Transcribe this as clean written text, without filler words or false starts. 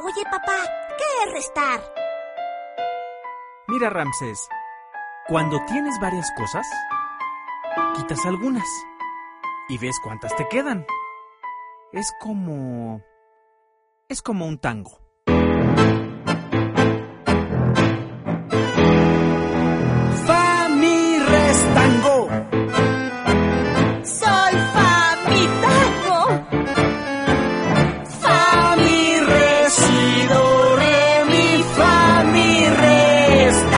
Oye, papá, ¿qué es restar? Mira, Ramsés, cuando tienes varias cosas, quitas algunas y ves cuántas te quedan. Es como un tango.